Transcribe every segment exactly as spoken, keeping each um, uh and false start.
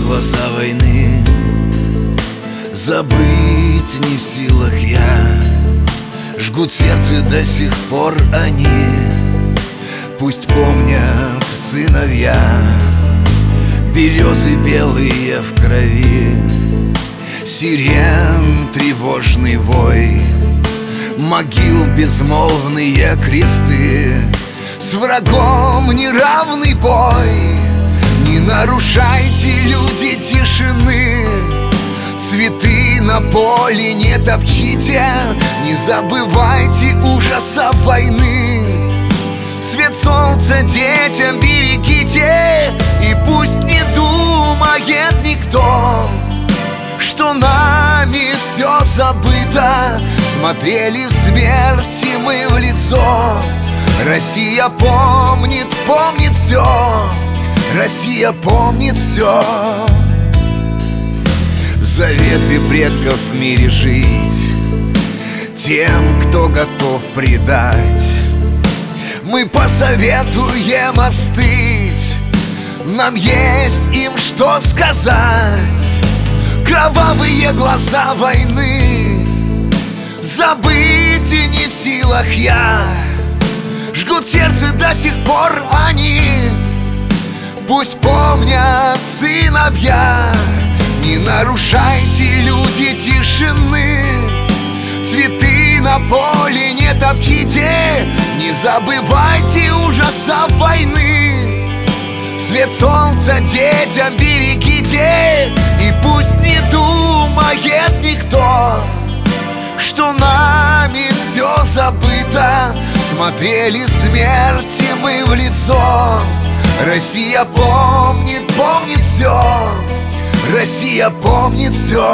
глаза войны. Забыть не в силах я, жгут сердце до сих пор они. Пусть помнят сыновья, березы белые в крови, сирен тревожный вой, могил безмолвные кресты, с врагом неравный бой. Не нарушайте, люди, тишины, цветы на поле не топчите, не забывайте ужаса войны. Свет солнца детям берегите, и пусть не думает никто, что нами все забыто. Смотрели смерти мы в лицо. Россия помнит, помнит все. Россия помнит все. Заветы предков в мире жить тем, кто готов предать. Мы посоветуем остыть, нам есть им что сказать. Кровавые глаза войны забыть и не в силах я, жгут сердце до сих пор они. Пусть помнят сыновья, не нарушайте, люди, тишины, цветы на поле не топчите, не забывайте ужаса войны. Свет солнца детям берегите, и пусть не думает никто, что нами все забыто. Смотрели смерти мы в лицо. Россия помнит, помнит все. Россия помнит все.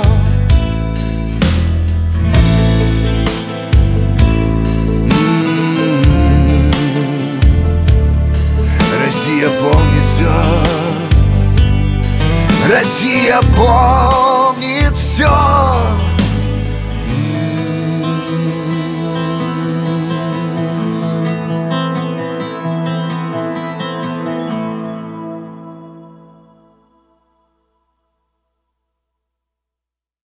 Россия помнит все. Россия помнит все.